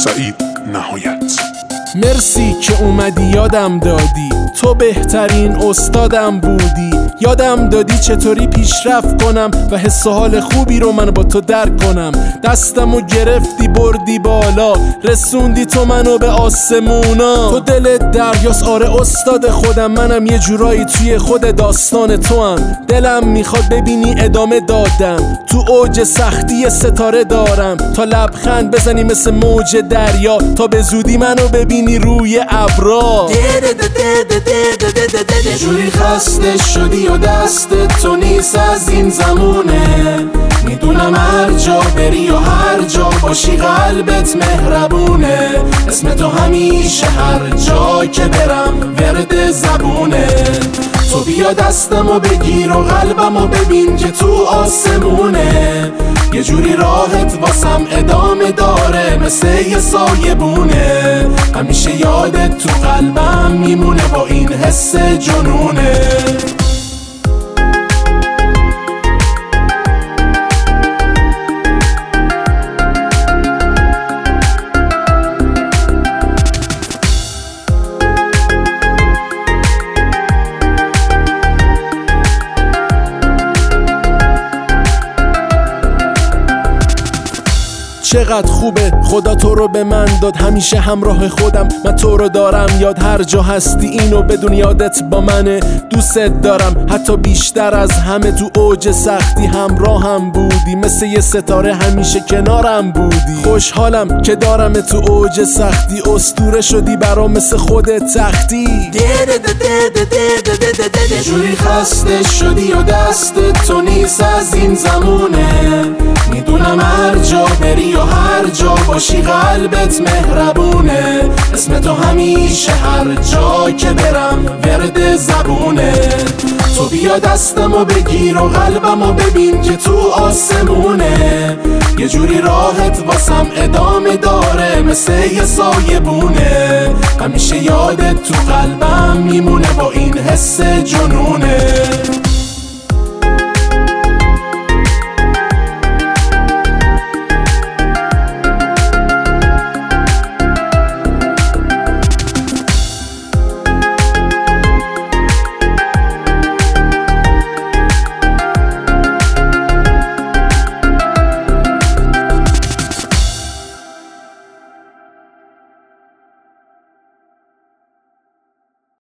سعید نهایت. مرسی که اومدی یادم دادی، تو بهترین استادم بودی. یادم دادی چطوری پیشرفت کنم و حس و حال خوبی رو من با تو درک کنم. دستمو گرفتی بردی بالا، رسوندی تو منو به آسمونا. تو دلت دریاست آره استاد خودم، منم یه جورایی توی خود داستان تو هم. دلم میخواد ببینی ادامه دادم، تو اوج سختی یه ستاره دارم. تا لبخند بزنی مثل موج دریا، تا به زودی منو ببینی روی ابرا. یه جوری خسته شدی و دست تو نیست از این زمونه. میدونم هر جا بری و هر جا باشی قلبت مهربونه. اسم تو همیشه هر جا که برم ورد زبونه. تو بیا دستمو بگیر و قلبمو ببین که تو آسمونه. یه جوری راحت واسم ادامه داره مثل یه سایه بونه. همیشه یادت تو قلبم میمونه با این حس جنونه. چقدر خوبه خدا تو رو به من داد، همیشه همراه خودم من تو رو دارم یاد. هر جا هستی اینو بدون یادت با منه. دوست دارم حتی بیشتر از همه، تو اوج سختی همراهم بودی. مثل یه ستاره همیشه کنارم بودی. خوشحالم که دارم تو اوج سختی، اسطوره شدی برام مثل خودت تختی. یه جوری خسته شدی و دست تو نیست از این زمونه. میدونم هر جا بری و هر جا باشی قلبت مهربونه. اسم تو همیشه هر جا که برم ورد زبونه. تو بیا دستمو بگیر و قلبمو ببین که تو آسمونه. یه جوری راحت واسم ادامه داره مثل یه سایه بونه. همیشه یادت تو قلبم میمونه با این حس جنونه.